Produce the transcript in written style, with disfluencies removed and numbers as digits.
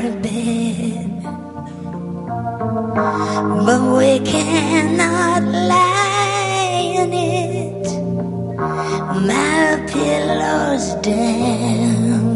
a bed, but we cannot lie in it. My pillow's damp,